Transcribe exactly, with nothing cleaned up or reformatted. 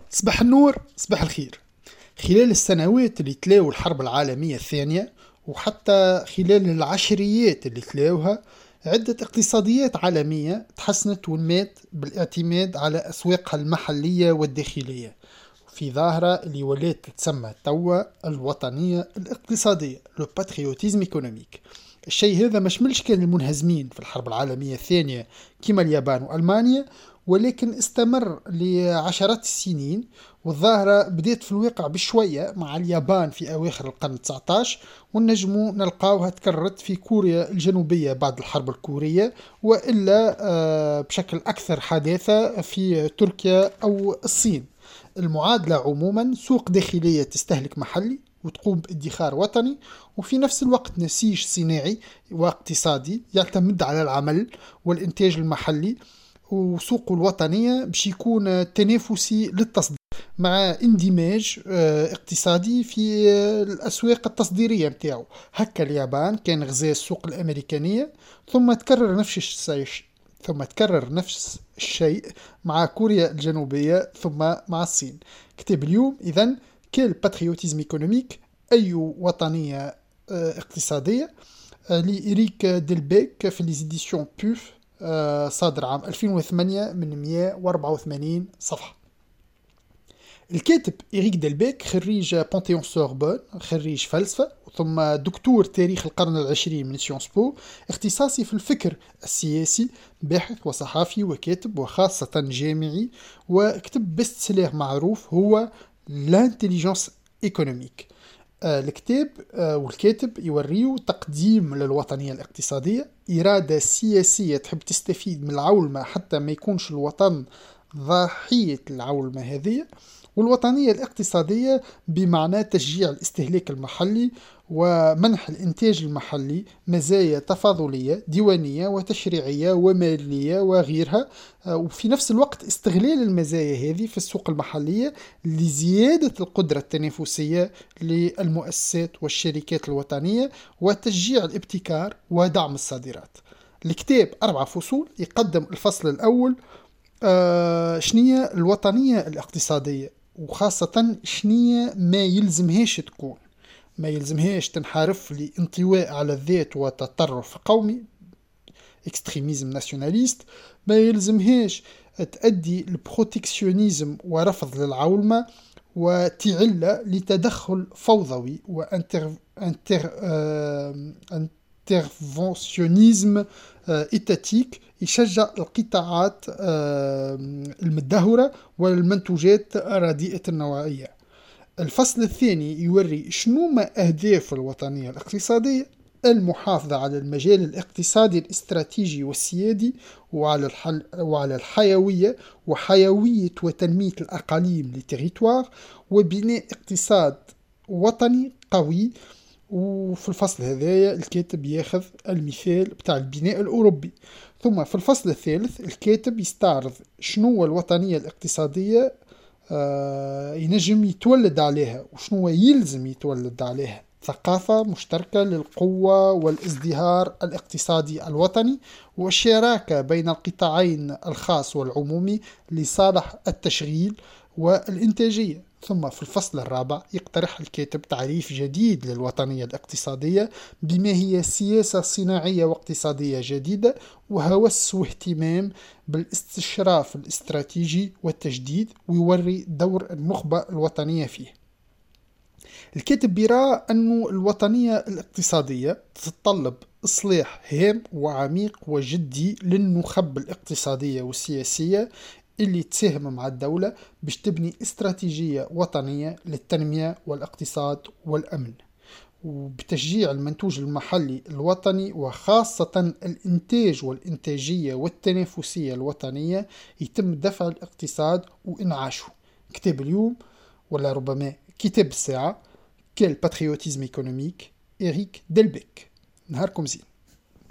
صباح النور، صباح الخير. خلال السنوات اللي تلاو الحرب العالمية الثانية وحتى خلال العشريات اللي تلاوها، عدة اقتصاديات عالمية تحسنت ونمات بالاعتماد على أسواقها المحلية والداخلية، في ظاهرة اللي ولات تسمى توا الوطنية الاقتصادية، لو باتريوتيزم ايكونوميك. الشيء هذا مشملش كان المنهزمين في الحرب العالمية الثانية كما اليابان وألمانيا، ولكن استمر لعشرات السنين. والظاهرة بدأت في الواقع بشوية مع اليابان في أواخر القرن التاسع عشر، والنجم نلقاوها تكررت في كوريا الجنوبية بعد الحرب الكورية، وإلا آه، بشكل أكثر حداثة في تركيا أو الصين. المعادلة عموما سوق داخلية تستهلك محلي وتقوم بادخار وطني، وفي نفس الوقت نسيج صناعي واقتصادي يعتمد على العمل والإنتاج المحلي، وسوق الوطنية باش يكون تنافسي للتصدير مع اندماج آه، اقتصادي في آه، الأسواق التصديرية متاعو. هكا اليابان كان غزا السوق الأمريكانية، ثم تكرر نفس الشيء ثم تكرر نفس الشيء مع كوريا الجنوبية ثم مع الصين. كتاب اليوم إذن كيل باتريوتيزم ايكونوميك، أي وطنية آه، اقتصادية، آه، لإريك ديلبيك في ليزيديسيون بوف، آه، صادر عام ألفين وثمانية من مئة وأربعة وثمانين صفحة. الكاتب إريك ديلبيك خريج بانتيون سوربون، خريج فلسفة، ثم دكتور تاريخ القرن العشرين من سيونس بو، اختصاصي في الفكر السياسي، باحث وصحافي وكاتب وخاصة جامعي، وكتب بيست سيلر معروف هو لانتيليجنس ايكونوميك. آه، الكتاب آه، والكاتب يوريو تقديم للوطنية الاقتصادية، إرادة سياسية تحب تستفيد من العولمة حتى ما يكونش الوطن ضحية العولمة هذه. والوطنية الاقتصادية بمعنى تشجيع الاستهلاك المحلي ومنح الإنتاج المحلي مزايا تفاضلية ديوانية وتشريعية ومالية وغيرها، وفي نفس الوقت استغلال المزايا هذه في السوق المحلية لزيادة القدرة التنافسية للمؤسسات والشركات الوطنية وتشجيع الابتكار ودعم الصادرات. الكتاب أربع فصول. يقدم الفصل الأول آه شنية الوطنية الاقتصادية، وخاصة شنية ما يلزمهاش تكون، ما يلزمهاش تنحرف لانطواء على الذات وتطرف قومي اكستريميزم ناسيوناليست، ما يلزمهاش تأدي البروتكسيونيزم ورفض للعولمة وتعلة لتدخل فوضوي وانتر انتر آه انترفونسيونيزم إيتاتيك يشجع القطاعات آه، المدهورة والمنتوجات رديئة النوعية. الفصل الثاني يوري شنو ما أهداف الوطنية الاقتصادية: المحافظة على المجال الاقتصادي الاستراتيجي والسيادي، وعلى, الحل وعلى الحيوية وحيوية وتنمية الأقاليم لتريتوار، وبناء اقتصاد وطني قوي. وفي الفصل هذايا الكاتب ياخذ المثال بتاع البناء الأوروبي. ثم في الفصل الثالث الكاتب يستعرض شنو الوطنية الاقتصادية آه ينجم يتولد عليها وشنو يلزم يتولد عليها: ثقافة مشتركة للقوة والازدهار الاقتصادي الوطني، والشراكة بين القطاعين الخاص والعمومي لصالح التشغيل والإنتاجية. ثم في الفصل الرابع يقترح الكاتب تعريف جديد للوطنية الاقتصادية بما هي سياسة صناعية واقتصادية جديدة وهوس واهتمام بالاستشراف الاستراتيجي والتجديد، ويوري دور النخبة الوطنية فيه. الكاتب بيرى أن الوطنية الاقتصادية تتطلب إصلاح هام وعميق وجدي للنخب الاقتصادية والسياسية اللي تساهم مع الدولة باش تبني استراتيجية وطنية للتنمية والاقتصاد والأمن، وبتشجيع المنتوج المحلي الوطني وخاصة الإنتاج والإنتاجية والتنافسية الوطنية يتم دفع الاقتصاد وإنعاشه. كتاب اليوم، ولا ربما كتاب الساعة: كيل باتريوتيزم ايكونوميك، إريك ديلبيك. نهاركم زين.